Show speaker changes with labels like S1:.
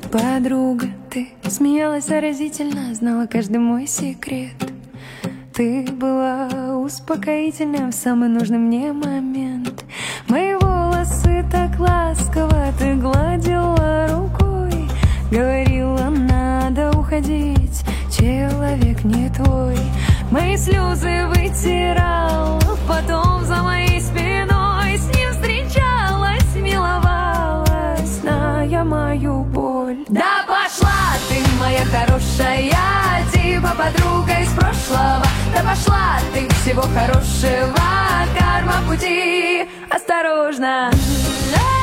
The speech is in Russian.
S1: подруга, ты смеялась заразительно, знала каждый мой секрет. Ты была успокоительна в самый нужный мне момент. Мои волосы так ласково ты гладила рукой, говорила, надо уходить, человек не твой. Мои слезы вытирала, потом за моей спиной с ним встречалась, миловалась, зная мою боль. Да пошла ты, моя хорошая, типа подруга из прошлого. Да пошла ты, всего хорошего, карма в пути, осторожно.